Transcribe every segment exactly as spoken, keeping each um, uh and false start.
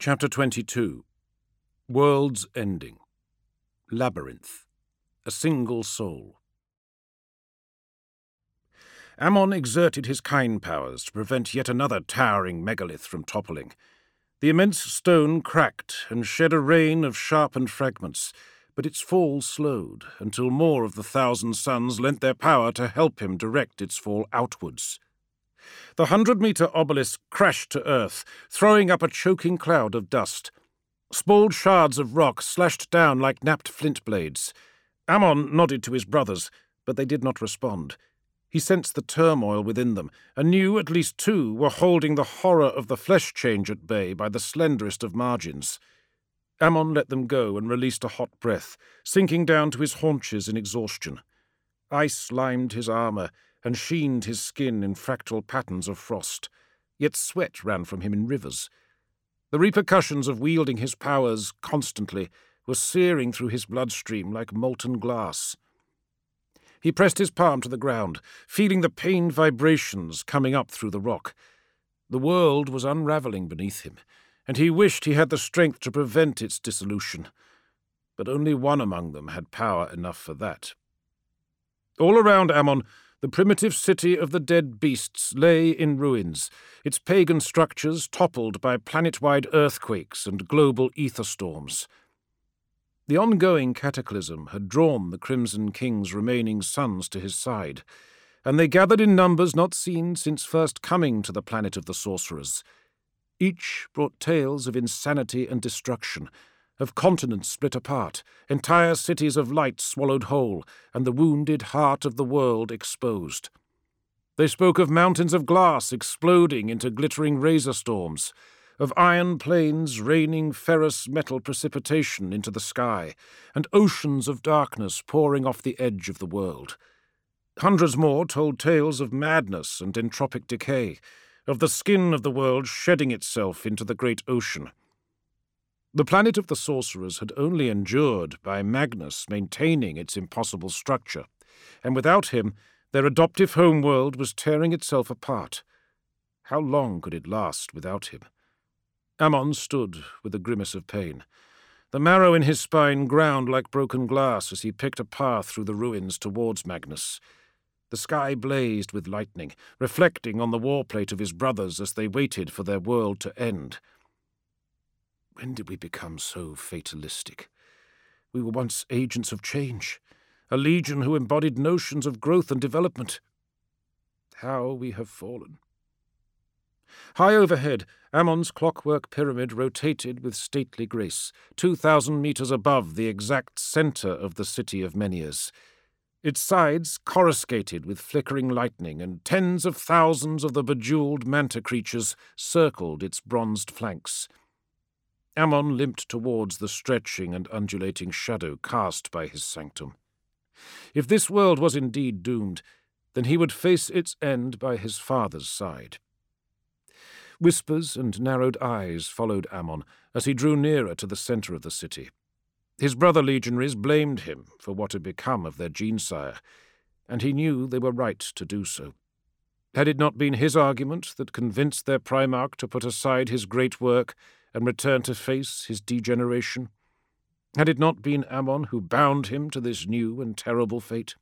Chapter twenty-two. World's Ending. Labyrinth. A Single Soul. Ammon exerted his kine powers to prevent yet another towering megalith from toppling. The immense stone cracked and shed a rain of sharpened fragments, but its fall slowed until more of the thousand suns lent their power to help him direct its fall outwards. The hundred-metre obelisk crashed to earth, throwing up a choking cloud of dust. Spalled shards of rock slashed down like napped flint blades. Ammon nodded to his brothers, but they did not respond. He sensed the turmoil within them, and knew at least two were holding the horror of the flesh change at bay by the slenderest of margins. Ammon let them go and released a hot breath, sinking down to his haunches in exhaustion. Ice limed his armour and sheened his skin in fractal patterns of frost, yet sweat ran from him in rivers. The repercussions of wielding his powers constantly were searing through his bloodstream like molten glass. He pressed his palm to the ground, feeling the pained vibrations coming up through the rock. The world was unravelling beneath him, and he wished he had the strength to prevent its dissolution. But only one among them had power enough for that. All around Ammon, the primitive city of the dead beasts lay in ruins, its pagan structures toppled by planet-wide earthquakes and global ether storms. The ongoing cataclysm had drawn the Crimson King's remaining sons to his side, and they gathered in numbers not seen since first coming to the planet of the sorcerers. Each brought tales of insanity and destruction, of continents split apart, entire cities of light swallowed whole, and the wounded heart of the world exposed. They spoke of mountains of glass exploding into glittering razor storms, of iron plains raining ferrous metal precipitation into the sky, and oceans of darkness pouring off the edge of the world. Hundreds more told tales of madness and entropic decay, of the skin of the world shedding itself into the great ocean. The planet of the sorcerers had only endured by Magnus maintaining its impossible structure, and without him their adoptive homeworld was tearing itself apart. How long could it last without him? Ammon stood with a grimace of pain. The marrow in his spine ground like broken glass as he picked a path through the ruins towards Magnus. The sky blazed with lightning, reflecting on the warplate of his brothers as they waited for their world to end. When did we become so fatalistic? We were once agents of change, a legion who embodied notions of growth and development. How we have fallen. High overhead, Ammon's clockwork pyramid rotated with stately grace, two thousand metres above the exact centre of the city of Menhirs. Its sides coruscated with flickering lightning, and tens of thousands of the bejewelled manta creatures circled its bronzed flanks. Ammon limped towards the stretching and undulating shadow cast by his sanctum. If this world was indeed doomed, then he would face its end by his father's side. Whispers and narrowed eyes followed Ammon as he drew nearer to the centre of the city. His brother legionaries blamed him for what had become of their gene-sire, and he knew they were right to do so. Had it not been his argument that convinced their Primarch to put aside his great work and return to face his degeneration? Had it not been Ammon who bound him to this new and terrible fate?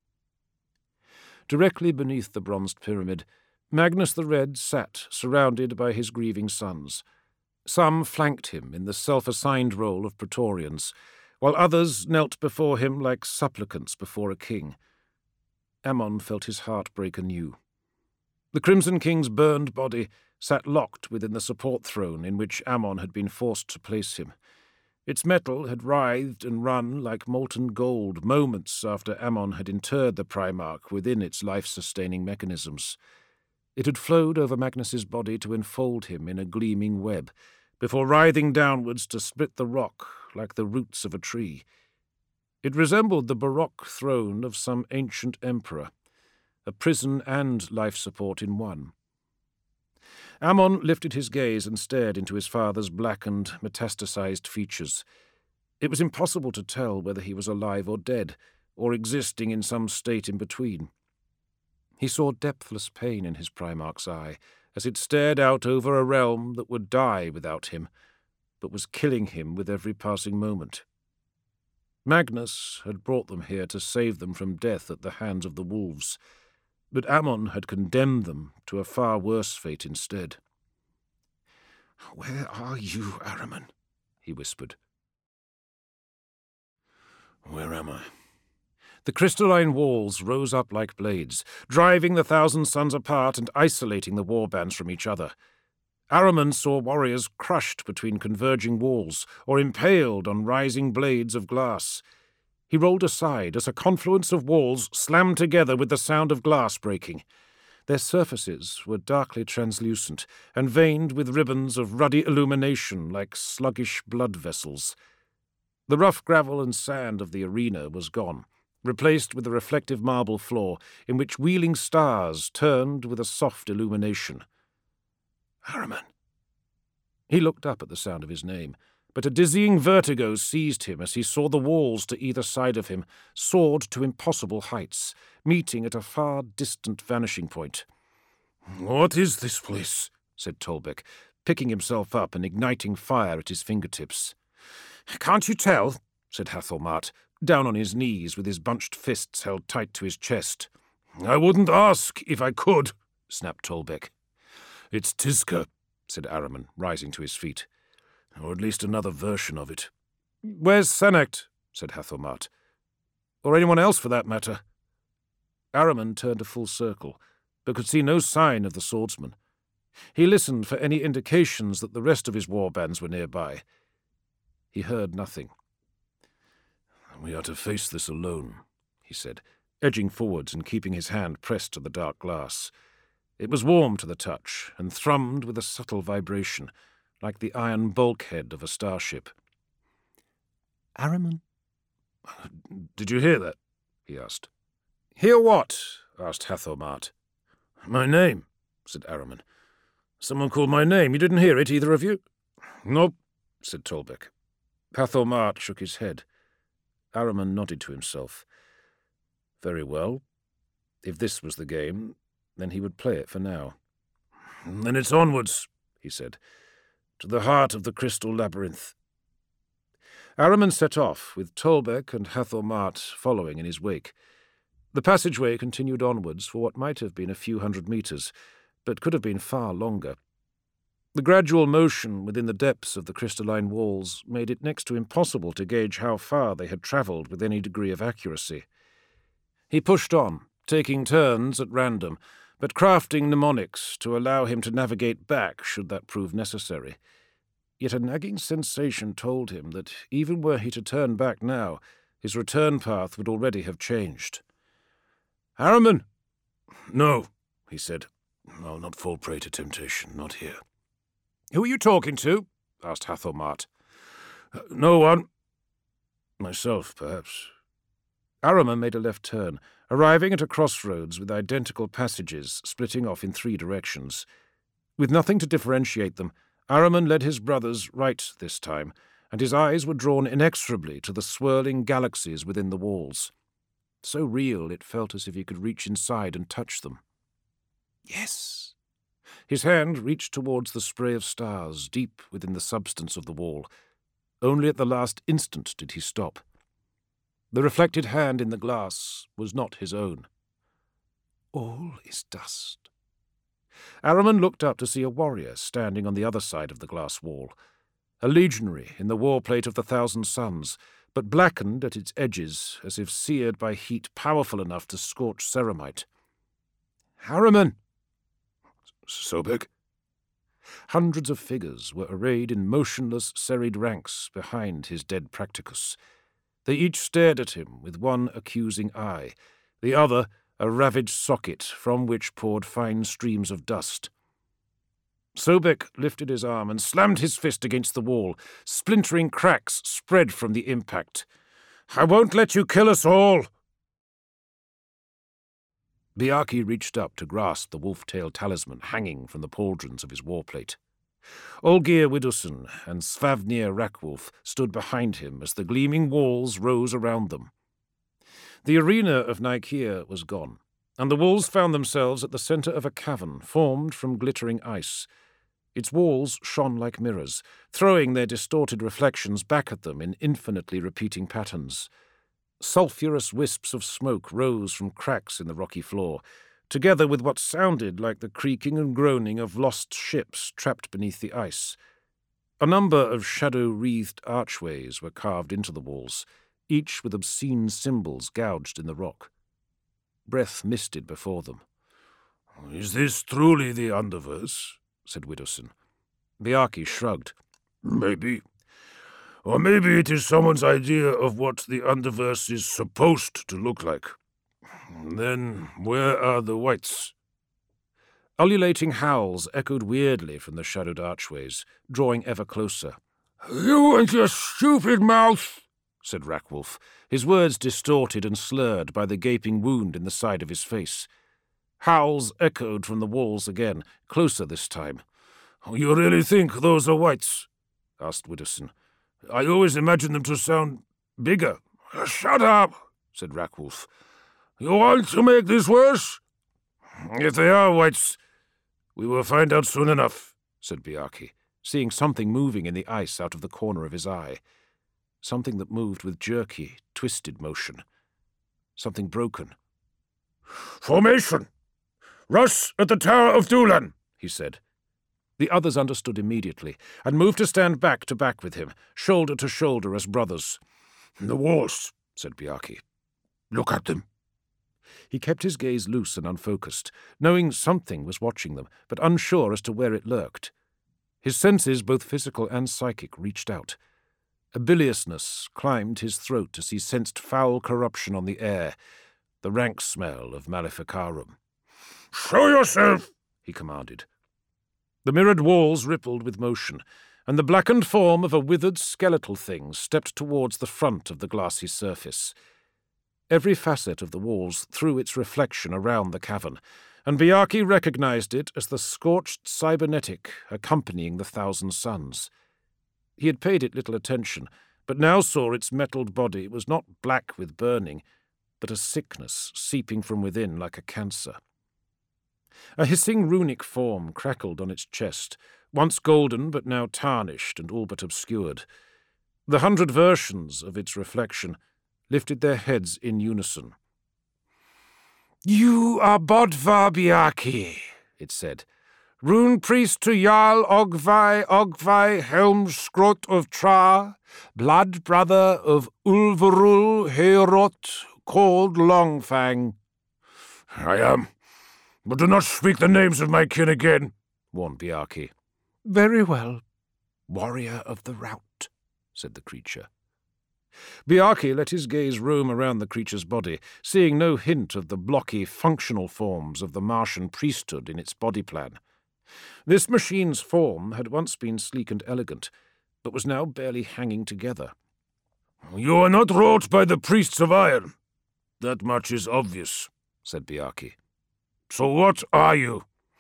Directly beneath the bronzed pyramid, Magnus the Red sat, surrounded by his grieving sons. Some flanked him in the self-assigned role of Praetorians, while others knelt before him like supplicants before a king. Ammon felt his heart break anew. The Crimson King's burned body sat locked within the support throne in which Ammon had been forced to place him. Its metal had writhed and run like molten gold moments after Ammon had interred the Primarch within its life-sustaining mechanisms. It had flowed over Magnus's body to enfold him in a gleaming web, before writhing downwards to split the rock like the roots of a tree. It resembled the Baroque throne of some ancient emperor, a prison and life support in one. Ammon lifted his gaze and stared into his father's blackened, metastasized features. It was impossible to tell whether he was alive or dead, or existing in some state in between. He saw depthless pain in his Primarch's eye as it stared out over a realm that would die without him, but was killing him with every passing moment. Magnus had brought them here to save them from death at the hands of the wolves, but Ammon had condemned them to a far worse fate instead. "Where are you, Ahriman?" he whispered. "Where am I?" The crystalline walls rose up like blades, driving the Thousand Sons apart and isolating the warbands from each other. Ahriman saw warriors crushed between converging walls or impaled on rising blades of glass. He rolled aside as a confluence of walls slammed together with the sound of glass breaking. Their surfaces were darkly translucent and veined with ribbons of ruddy illumination like sluggish blood vessels. The rough gravel and sand of the arena was gone, replaced with a reflective marble floor in which wheeling stars turned with a soft illumination. "Ahriman." He looked up at the sound of his name, but a dizzying vertigo seized him as he saw the walls to either side of him soared to impossible heights, meeting at a far distant vanishing point. "What is this place?" said Tolbeck, picking himself up and igniting fire at his fingertips. "Can't you tell?" said Hathelmart, down on his knees with his bunched fists held tight to his chest. "I wouldn't ask if I could," snapped Tolbeck. "It's Tizca," said Ahriman, rising to his feet. "Or at least another version of it." "Where's Senecht?" said Hathelmart. "Or anyone else, for that matter." Ahriman turned a full circle, but could see no sign of the swordsman. He listened for any indications that the rest of his warbands were nearby. He heard nothing. "We are to face this alone," he said, edging forwards and keeping his hand pressed to the dark glass. It was warm to the touch and thrummed with a subtle vibration, like the iron bulkhead of a starship. "Ahriman?" "Did you hear that?" he asked. "Hear what?" asked Hathelmart. "My name," said Ahriman. "Someone called my name. You didn't hear it, either of you?" "Nope," said Tolbeck. Hathelmart shook his head. Ahriman nodded to himself. Very well. If this was the game, then he would play it for now. "Then it's onwards," he said, "to the heart of the crystal labyrinth." Ahriman set off, with Tolbeck and Hathelmart following in his wake. The passageway continued onwards for what might have been a few hundred metres, but could have been far longer. The gradual motion within the depths of the crystalline walls made it next to impossible to gauge how far they had travelled with any degree of accuracy. He pushed on, taking turns at random, but crafting mnemonics to allow him to navigate back should that prove necessary. Yet a nagging sensation told him that even were he to turn back now, his return path would already have changed. "Ahriman!" "No," he said. "I'll not fall prey to temptation, not here." "Who are you talking to?" asked Hathelmart. Uh, "No one. Myself, perhaps." Ahriman made a left turn, arriving at a crossroads with identical passages splitting off in three directions. With nothing to differentiate them, Ahriman led his brothers right this time, and his eyes were drawn inexorably to the swirling galaxies within the walls. So real it felt as if he could reach inside and touch them. Yes! His hand reached towards the spray of stars deep within the substance of the wall. Only at the last instant did he stop. The reflected hand in the glass was not his own. All is dust. Ahriman looked up to see a warrior standing on the other side of the glass wall, a legionary in the warplate of the Thousand Suns, but blackened at its edges as if seared by heat powerful enough to scorch ceramite. "Ahriman!" "Sobek?" Hundreds of figures were arrayed in motionless, serried ranks behind his dead Practicus. They each stared at him with one accusing eye, the other a ravaged socket from which poured fine streams of dust. Sobek lifted his arm and slammed his fist against the wall. Splintering cracks spread from the impact. "I won't let you kill us all!" Biaki reached up to grasp the wolf-tail talisman hanging from the pauldrons of his warplate. Olgir Widuson and Svavnir Rakwolf stood behind him as the gleaming walls rose around them. The arena of Nikeia was gone, and the wolves found themselves at the centre of a cavern formed from glittering ice. Its walls shone like mirrors, throwing their distorted reflections back at them in infinitely repeating patterns. Sulphurous wisps of smoke rose from cracks in the rocky floor, together with what sounded like the creaking and groaning of lost ships trapped beneath the ice. A number of shadow-wreathed archways were carved into the walls, each with obscene symbols gouged in the rock. Breath misted before them. "Is this truly the Underverse?" said Widdowson. Byakhee shrugged. "Maybe. Or maybe it is someone's idea of what the Underverse is supposed to look like. Then where are the whites?" Ululating howls echoed weirdly from the shadowed archways, drawing ever closer. "You and your stupid mouth!" said Rackwolf, his words distorted and slurred by the gaping wound in the side of his face. Howls echoed from the walls again, closer this time. "You really think those are whites?" asked Widdowson. "I always imagined them to sound bigger." "Shut up," said Rackwolf. "You want to make this worse?" "If they are whites, we will find out soon enough," said Byakhee, seeing something moving in the ice out of the corner of his eye. Something that moved with jerky, twisted motion. Something broken. "Formation! Russ at the Tower of Doolan," he said. The others understood immediately, and moved to stand back to back with him, shoulder to shoulder as brothers. "The walls," said Byakhee. "Look at them." He kept his gaze loose and unfocused, knowing something was watching them, but unsure as to where it lurked. His senses, both physical and psychic, reached out. A biliousness climbed his throat as he sensed foul corruption on the air, the rank smell of Maleficarum. "Show yourself," he commanded. The mirrored walls rippled with motion, and the blackened form of a withered skeletal thing stepped towards the front of the glassy surface. Every facet of the walls threw its reflection around the cavern, and Byakhee recognized it as the scorched cybernetic accompanying the Thousand Suns. He had paid it little attention, but now saw its metalled body was not black with burning, but a sickness seeping from within like a cancer. A hissing runic form crackled on its chest, once golden but now tarnished and all but obscured. The hundred versions of its reflection lifted their heads in unison. "You are Bodvar Byakhee," it said. "Rune priest to Jarl Ogvai Ogvai Helmskrot of Tra, blood brother of Ulverul Heorot, called Longfang." "I am, but do not speak the names of my kin again," warned Byakhee. "Very well, warrior of the rout," said the creature. Byakhee let his gaze roam around the creature's body, seeing no hint of the blocky, functional forms of the Martian priesthood in its body plan. This machine's form had once been sleek and elegant, but was now barely hanging together. "You are not wrought by the priests of iron. That much is obvious," said Byakhee. "So what are you?"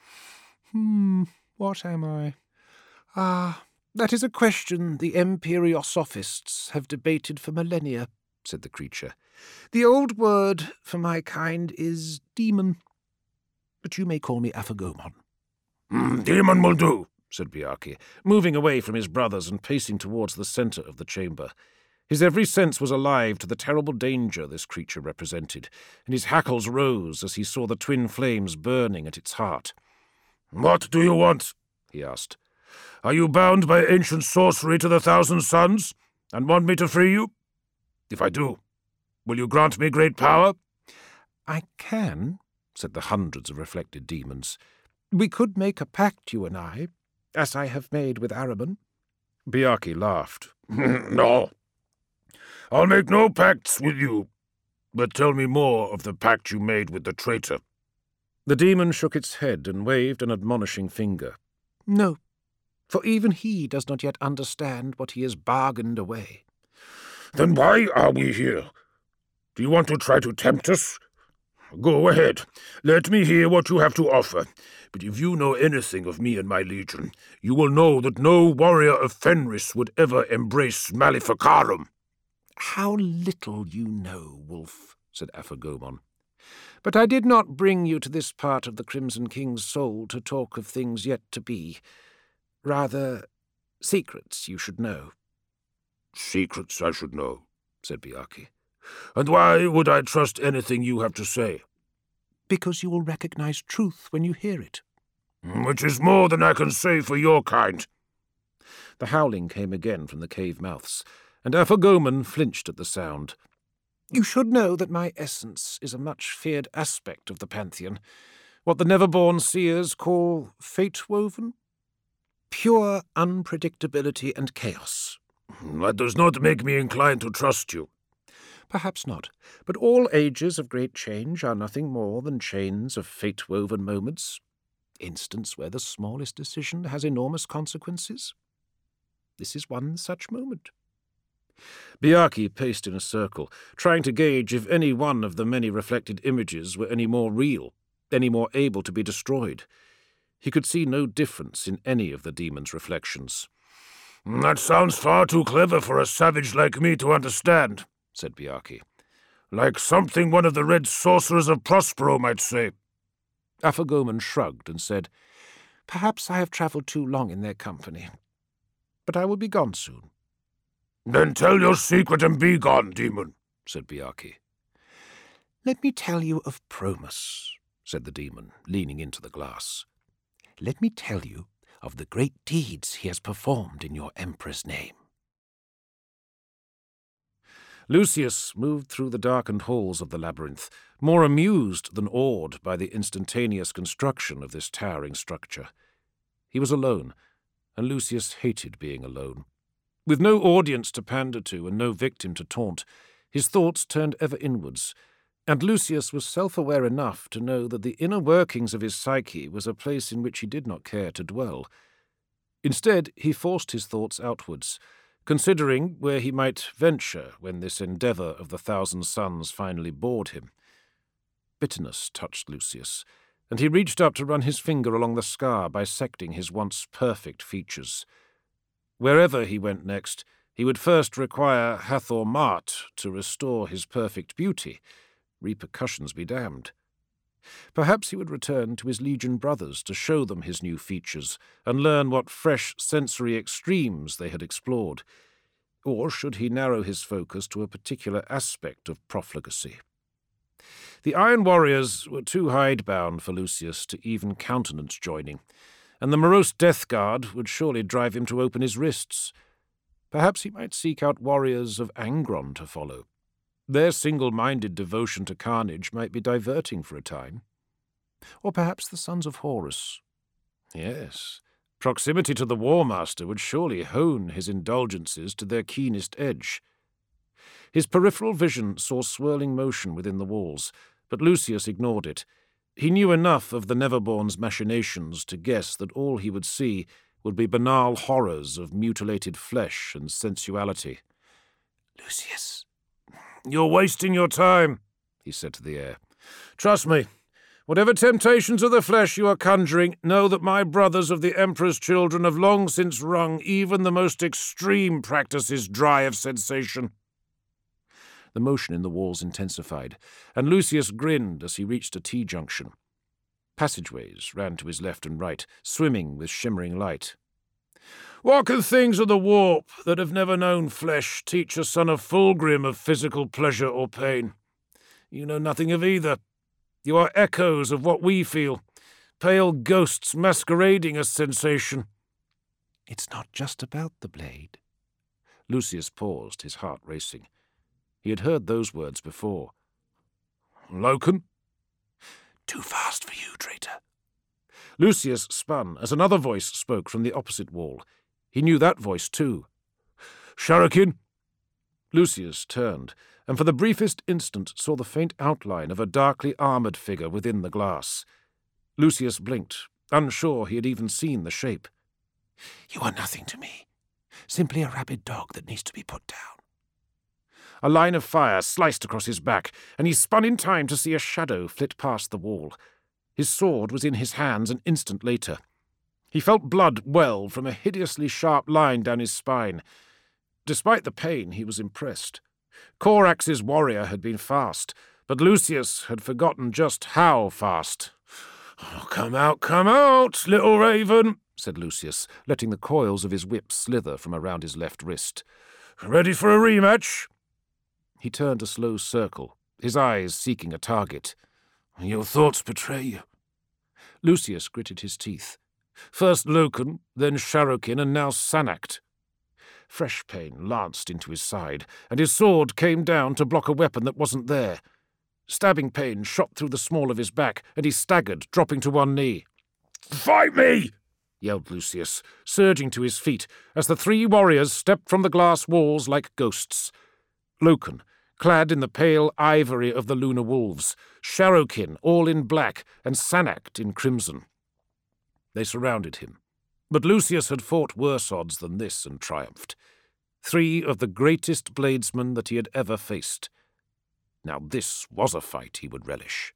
Hmm, what am I? Ah, that is a question the Empyreosophists have debated for millennia, said the creature. The old word for my kind is demon, but you may call me Aphagomon. Mm, demon will do, said Byakhee, moving away from his brothers and pacing towards the centre of the chamber. His every sense was alive to the terrible danger this creature represented, and his hackles rose as he saw the twin flames burning at its heart. "What do you want?" he asked. "Are you bound by ancient sorcery to the Thousand Suns, and want me to free you? If I do, will you grant me great power?" "I can," said the hundreds of reflected demons. "We could make a pact, you and I, as I have made with Araban." Byakhee laughed. "No. I'll make no pacts with you, but tell me more of the pact you made with the traitor." The demon shook its head and waved an admonishing finger. "No, for even he does not yet understand what he has bargained away." "Then why are we here? Do you want to try to tempt us? Go ahead. Let me hear what you have to offer. But if you know anything of me and my legion, you will know that no warrior of Fenris would ever embrace Maleficarum." "How little you know, Wolf," said Aphagomon. "But I did not bring you to this part of the Crimson King's soul to talk of things yet to be. Rather, secrets you should know. Secrets I should know, said Byakhee. And why would I trust anything you have to say? Because you will recognize truth when you hear it. Which is more than I can say for your kind. The howling came again from the cave mouths, and Afagoman flinched at the sound. You should know that my essence is a much feared aspect of the Pantheon, what the never-born seers call fate-woven. Pure unpredictability and chaos. That does not make me inclined to trust you. Perhaps not, but all ages of great change are nothing more than chains of fate-woven moments, instants where the smallest decision has enormous consequences. This is one such moment. Byakhee paced in a circle, trying to gauge if any one of the many reflected images were any more real, any more able to be destroyed. He could see no difference in any of the demon's reflections. That sounds far too clever for a savage like me to understand, said Byakhee. Like something one of the red sorcerers of Prospero might say. Afagoman shrugged and said, Perhaps I have travelled too long in their company, but I will be gone soon. Then tell your secret and be gone, demon, said Byakhee. Let me tell you of Promus, said the demon, leaning into the glass. Let me tell you of the great deeds he has performed in your emperor's name. Lucius moved through the darkened halls of the labyrinth, more amused than awed by the instantaneous construction of this towering structure. He was alone, and Lucius hated being alone. With no audience to pander to and no victim to taunt, his thoughts turned ever inwards, and Lucius was self-aware enough to know that the inner workings of his psyche was a place in which he did not care to dwell. Instead, he forced his thoughts outwards, considering where he might venture when this endeavour of the thousand suns finally bored him. Bitterness touched Lucius, and he reached up to run his finger along the scar, bisecting his once perfect features. Wherever he went next, he would first require Hathor Mart to restore his perfect beauty. Repercussions be damned. Perhaps he would return to his Legion brothers to show them his new features and learn what fresh sensory extremes they had explored. Or should he narrow his focus to a particular aspect of profligacy? The Iron Warriors were too hidebound for Lucius to even countenance joining, and the morose Death Guard would surely drive him to open his wrists. Perhaps he might seek out warriors of Angron to follow. Their single-minded devotion to carnage might be diverting for a time. Or perhaps the Sons of Horus. Yes, proximity to the War Master would surely hone his indulgences to their keenest edge. His peripheral vision saw swirling motion within the walls, but Lucius ignored it. He knew enough of the Neverborn's machinations to guess that all he would see would be banal horrors of mutilated flesh and sensuality. Lucius, you're wasting your time, he said to the air. Trust me, whatever temptations of the flesh you are conjuring, know that my brothers of the Emperor's children have long since wrung even the most extreme practices dry of sensation. The motion in the walls intensified, and Lucius grinned as he reached a T-junction. Passageways ran to his left and right, swimming with shimmering light. What can things of the warp that have never known flesh teach a son of Fulgrim of physical pleasure or pain? You know nothing of either. You are echoes of what we feel, pale ghosts masquerading as sensation. It's not just about the blade. Lucius paused, his heart racing. He had heard those words before. Loken? Too fast for you, traitor. Lucius spun as another voice spoke from the opposite wall. He knew that voice too. Sharakin? Lucius turned, and for the briefest instant saw the faint outline of a darkly armoured figure within the glass. Lucius blinked, unsure he had even seen the shape. You are nothing to me. Simply a rabid dog that needs to be put down. A line of fire sliced across his back, and he spun in time to see a shadow flit past the wall. His sword was in his hands an instant later. He felt blood well from a hideously sharp line down his spine. Despite the pain, he was impressed. Corax's warrior had been fast, but Lucius had forgotten just how fast. Oh, come out, come out, little raven, said Lucius, letting the coils of his whip slither from around his left wrist. "Ready for a rematch?" He turned a slow circle, his eyes seeking a target. "Your thoughts betray you." Lucius gritted his teeth. First Loken, then Sharrokin, and now Sanact. Fresh pain lanced into his side, and his sword came down to block a weapon that wasn't there. Stabbing pain shot through the small of his back, and he staggered, dropping to one knee. "Fight me!" yelled Lucius, surging to his feet as the three warriors stepped from the glass walls like ghosts. Loken, clad in the pale ivory of the lunar wolves, Sharrokin all in black, and Sanact in crimson. They surrounded him, but Lucius had fought worse odds than this and triumphed. Three of the greatest bladesmen that he had ever faced. Now this was a fight he would relish.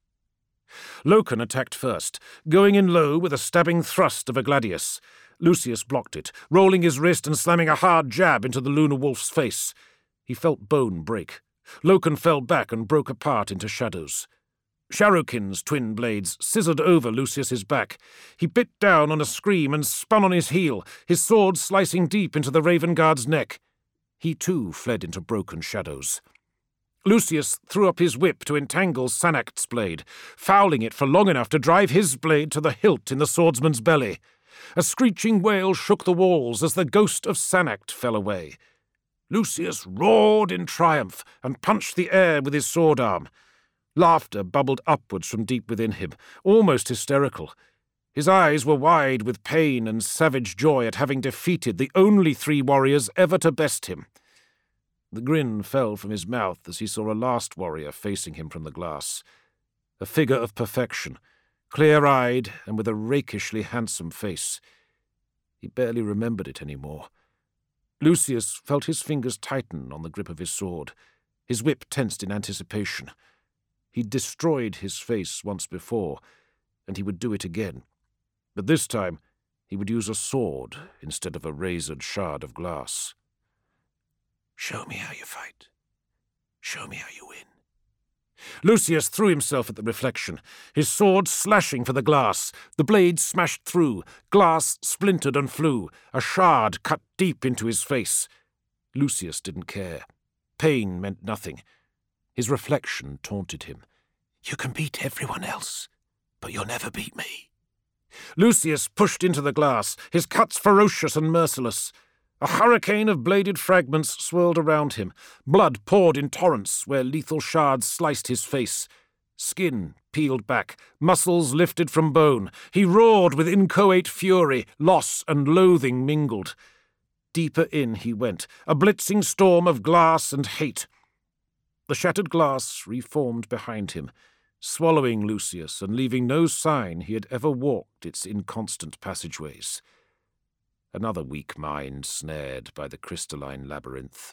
Loken attacked first, going in low with a stabbing thrust of a gladius. Lucius blocked it, rolling his wrist and slamming a hard jab into the lunar wolf's face. He felt bone break. Loken fell back and broke apart into shadows. Sharrokin's twin blades scissored over Lucius's back. He bit down on a scream and spun on his heel, his sword slicing deep into the Raven Guard's neck. He too fled into broken shadows. Lucius threw up his whip to entangle Sanact's blade, fouling it for long enough to drive his blade to the hilt in the swordsman's belly. A screeching wail shook the walls as the ghost of Sanact fell away. Lucius roared in triumph and punched the air with his sword arm. Laughter bubbled upwards from deep within him, almost hysterical. His eyes were wide with pain and savage joy at having defeated the only three warriors ever to best him. The grin fell from his mouth as he saw a last warrior facing him from the glass. A figure of perfection, clear-eyed and with a rakishly handsome face. He barely remembered it any more. Lucius felt his fingers tighten on the grip of his sword. His whip tensed in anticipation. He'd destroyed his face once before, and he would do it again. But this time he would use a sword instead of a razored shard of glass. "Show me how you fight. Show me how you win." Lucius threw himself at the reflection, his sword slashing for the glass. The blade smashed through, glass splintered and flew, a shard cut deep into his face. Lucius didn't care. Pain meant nothing. His reflection taunted him. "You can beat everyone else, but you'll never beat me." Lucius pushed into the glass, his cuts ferocious and merciless. A hurricane of bladed fragments swirled around him. Blood poured in torrents where lethal shards sliced his face. Skin peeled back, muscles lifted from bone. He roared with inchoate fury, loss and loathing mingled. Deeper in he went, a blitzing storm of glass and hate. The shattered glass reformed behind him, swallowing Lucius and leaving no sign he had ever walked its inconstant passageways. Another weak mind snared by the crystalline labyrinth.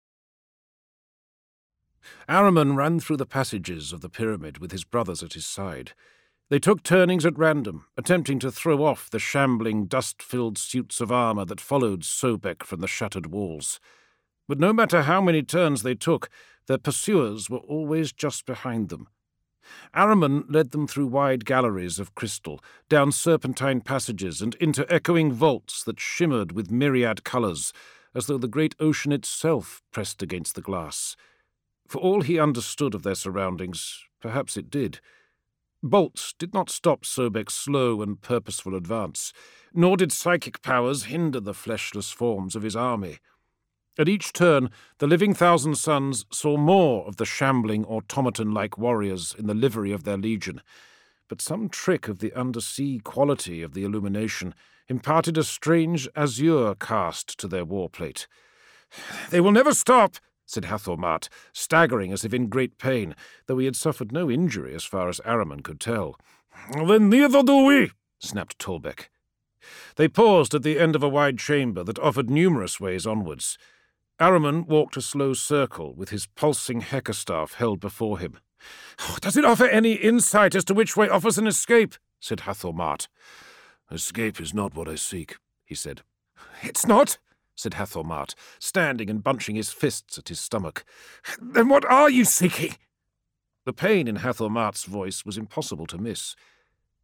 Ahriman ran through the passages of the pyramid with his brothers at his side. They took turnings at random, attempting to throw off the shambling, dust-filled suits of armour that followed Sobek from the shattered walls. But no matter how many turns they took, their pursuers were always just behind them. Ahriman led them through wide galleries of crystal, down serpentine passages and into echoing vaults that shimmered with myriad colours, as though the great ocean itself pressed against the glass. For all he understood of their surroundings, perhaps it did. Bolts did not stop Sobek's slow and purposeful advance, nor did psychic powers hinder the fleshless forms of his army. At each turn, the living Thousand Sons saw more of the shambling automaton-like warriors in the livery of their legion, but some trick of the undersea quality of the illumination imparted a strange azure cast to their war-plate. "They will never stop," said Hathor-Mart, staggering as if in great pain, though he had suffered no injury as far as Ahriman could tell. "Then neither do we," snapped Tolbek. They paused at the end of a wide chamber that offered numerous ways onwards. Ahriman walked a slow circle with his pulsing heckerstaff held before him. "Does it offer any insight as to which way offers an escape?" said Hathor-Mart. "Escape is not what I seek," he said. "It's not?" said Hathor-Mart, standing and bunching his fists at his stomach. "Then what are you seeking?" The pain in Hathor-Mart's voice was impossible to miss.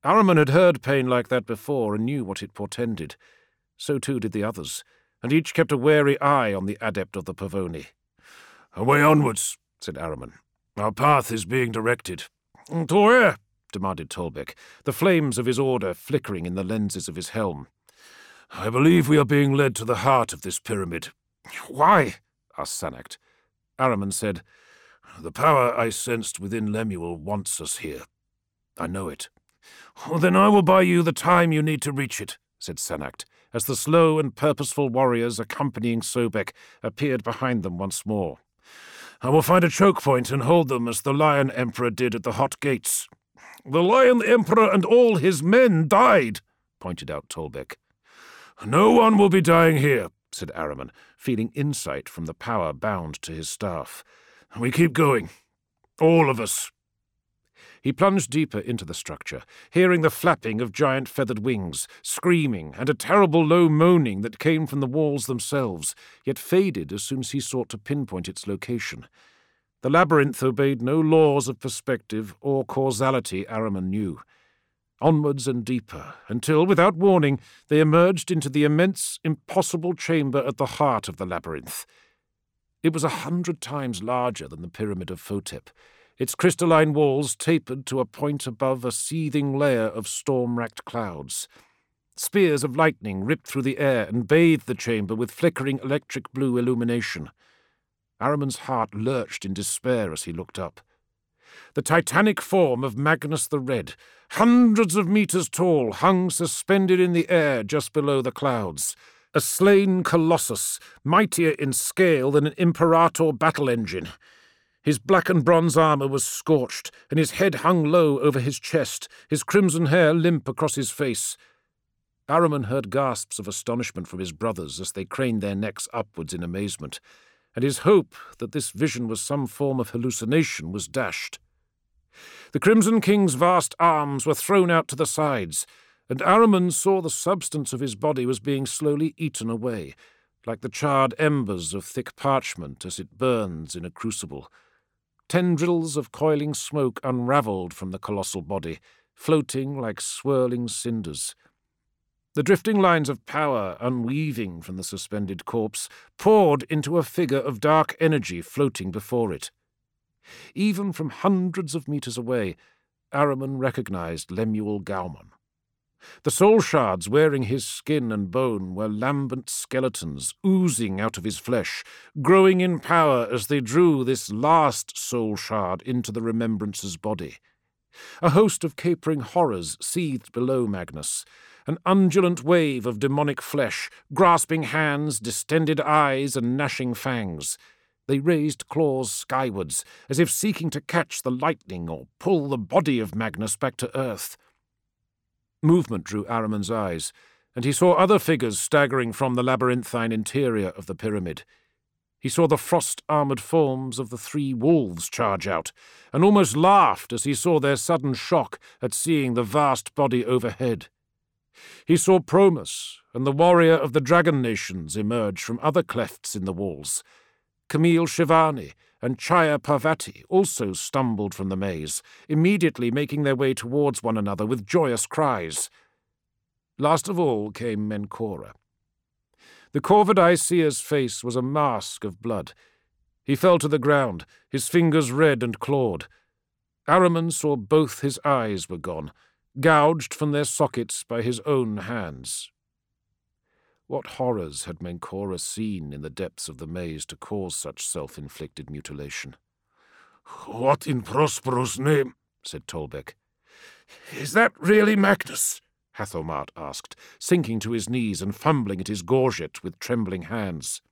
Ahriman had heard pain like that before and knew what it portended. So too did the others, and each kept a wary eye on the adept of the Pavoni. "Away onwards," said Ahriman. "Our path is being directed." "To where?" demanded Tolbek, the flames of his order flickering in the lenses of his helm. "I believe we are being led to the heart of this pyramid." "Why?" asked Sanact. Ahriman said, "The power I sensed within Lemuel wants us here. I know it." "Then I will buy you the time you need to reach it," said Sanact, as the slow and purposeful warriors accompanying Sobek appeared behind them once more. "I will find a choke point and hold them as the Lion Emperor did at the Hot Gates." "The Lion Emperor and all his men died," pointed out Tolbek. "No one will be dying here," said Ahriman, feeling insight from the power bound to his staff. "We keep going. All of us." He plunged deeper into the structure, hearing the flapping of giant feathered wings, screaming, and a terrible low moaning that came from the walls themselves, yet faded as soon as he sought to pinpoint its location. The labyrinth obeyed no laws of perspective or causality Ahriman knew. Onwards and deeper, until, without warning, they emerged into the immense, impossible chamber at the heart of the labyrinth. It was a hundred times larger than the Pyramid of Photep, its crystalline walls tapered to a point above a seething layer of storm-racked clouds. Spears of lightning ripped through the air and bathed the chamber with flickering electric blue illumination. Ahriman's heart lurched in despair as he looked up. The titanic form of Magnus the Red, hundreds of meters tall, hung suspended in the air just below the clouds. A slain colossus, mightier in scale than an imperator battle engine. His black and bronze armor was scorched, and his head hung low over his chest, his crimson hair limp across his face. Ahriman heard gasps of astonishment from his brothers as they craned their necks upwards in amazement, and his hope that this vision was some form of hallucination was dashed. The Crimson King's vast arms were thrown out to the sides, and Ahriman saw the substance of his body was being slowly eaten away, like the charred embers of thick parchment as it burns in a crucible. Tendrils of coiling smoke unravelled from the colossal body, floating like swirling cinders. The drifting lines of power, unweaving from the suspended corpse, poured into a figure of dark energy floating before it. Even from hundreds of meters away, Ahriman recognized Lemuel Gauman. The soul shards wearing his skin and bone were lambent skeletons oozing out of his flesh, growing in power as they drew this last soul shard into the remembrancer's body. A host of capering horrors seethed below Magnus, an undulant wave of demonic flesh, grasping hands, distended eyes, and gnashing fangs. They raised claws skywards, as if seeking to catch the lightning or pull the body of Magnus back to earth. Movement drew Ahriman's eyes, and he saw other figures staggering from the labyrinthine interior of the pyramid. He saw the frost-armoured forms of the three wolves charge out, and almost laughed as he saw their sudden shock at seeing the vast body overhead. He saw Promus and the warrior of the dragon nations emerge from other clefts in the walls. Camille Shivani and Chaya Parvati also stumbled from the maze, immediately making their way towards one another with joyous cries. Last of all came Menkora. The Corvidai seer's face was a mask of blood. He fell to the ground, his fingers red and clawed. Ahriman saw both his eyes were gone, gouged from their sockets by his own hands. What horrors had Menkora seen in the depths of the maze to cause such self-inflicted mutilation? "What in Prospero's name?" said Tolbek. "Is that really Magnus?" Hathomart asked, sinking to his knees and fumbling at his gorget with trembling hands.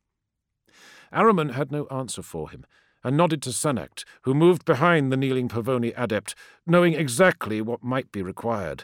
Ahriman had no answer for him, and nodded to Sanact, who moved behind the kneeling Pavoni adept, knowing exactly what might be required.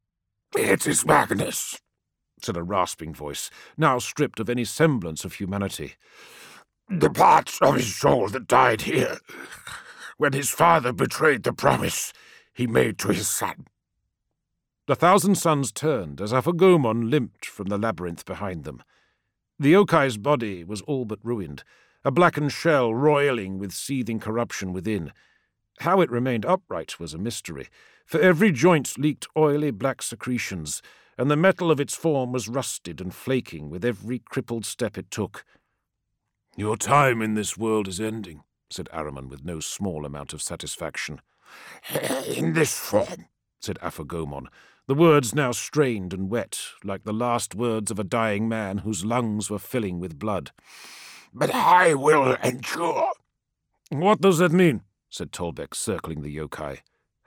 "It is Magnus," said a rasping voice, now stripped of any semblance of humanity. "The parts of his soul that died here, when his father betrayed the promise he made to his son." The Thousand Suns turned as Aphagomon limped from the labyrinth behind them. The Yokai's body was all but ruined, a blackened shell roiling with seething corruption within. How it remained upright was a mystery, For every joint leaked oily black secretions, and the metal of its form was rusted and flaking with every crippled step it took. "Your time in this world is ending," said Ahriman with no small amount of satisfaction. "In this form," said Aphagomon, the words now strained and wet, like the last words of a dying man whose lungs were filling with blood. "But I will endure." "What does that mean?" said Tolbek, circling the yokai.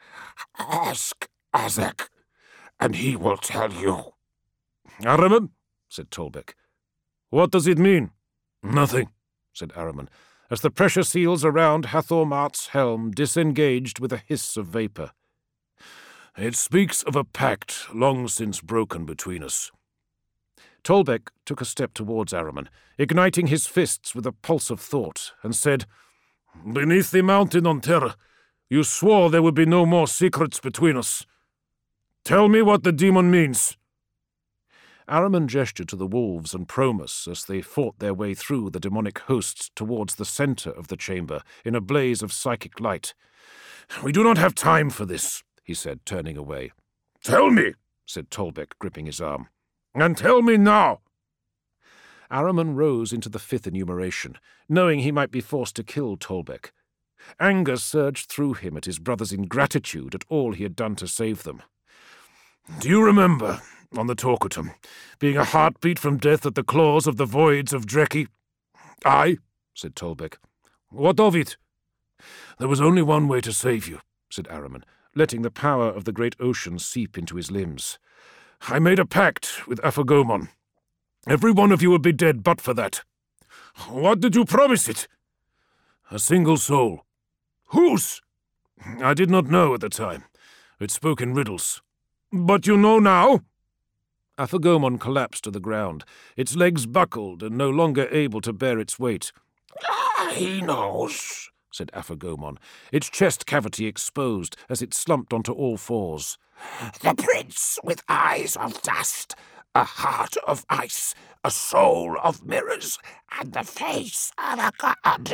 "Ask Azek, and he will tell you." "Ahriman," said Tolbek, "what does it mean?" "Nothing," said Ahriman, as the pressure seals around Hathor Mart's helm disengaged with a hiss of vapour. "It speaks of a pact long since broken between us." Tolbek took a step towards Ahriman, igniting his fists with a pulse of thought, and said, "Beneath the mountain on Terra, you swore there would be no more secrets between us. Tell me what the demon means." Ahriman gestured to the wolves and Promus as they fought their way through the demonic hosts towards the centre of the chamber in a blaze of psychic light. "We do not have time for this," he said, turning away. "Tell me," said Tolbek, gripping his arm. "And tell me now." Ahriman rose into the fifth enumeration, knowing he might be forced to kill Tolbek. Anger surged through him at his brother's ingratitude at all he had done to save them. "Do you remember, on the Torquatum, being a heartbeat from death at the claws of the voids of Dreki?" "Aye," said Tolbek. "What of it?" "There was only one way to save you," said Ahriman, letting the power of the great ocean seep into his limbs. "I made a pact with Aphagomon. Every one of you would be dead but for that." "What did you promise it?" "A single soul." "Whose?" "I did not know at the time. It spoke in riddles." "But you know now?" Aphagomon collapsed to the ground, its legs buckled and no longer able to bear its weight. "Ah, he knows," said Aphagomon, its chest cavity exposed as it slumped onto all fours. "The prince with eyes of dust, a heart of ice, a soul of mirrors, and the face of a god."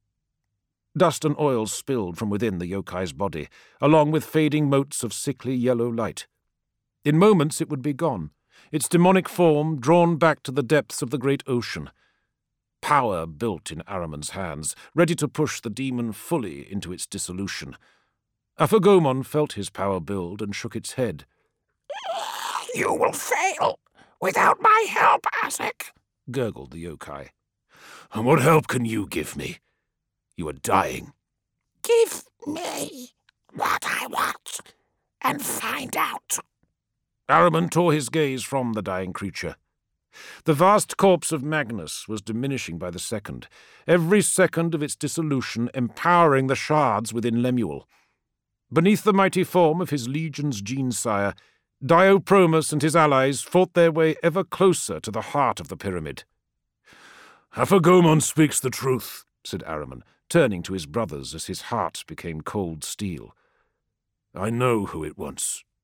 Dust and oil spilled from within the yokai's body, along with fading motes of sickly yellow light. In moments it would be gone, its demonic form drawn back to the depths of the great ocean. Power built in Ahriman's hands, ready to push the demon fully into its dissolution. Aphagomon felt his power build and shook its head. "You will fail without my help, Azek," gurgled the yokai. "And what help can you give me? You are dying." "Give me what I want, and find out." Ahriman tore his gaze from the dying creature. The vast corpse of Magnus was diminishing by the second, every second of its dissolution empowering the shards within Lemuel. Beneath the mighty form of his legion's gene-sire, Diopromus and his allies fought their way ever closer to the heart of the pyramid. "Aphagomon speaks the truth," said Ahriman, turning to his brothers as his heart became cold steel. "I know who it wants."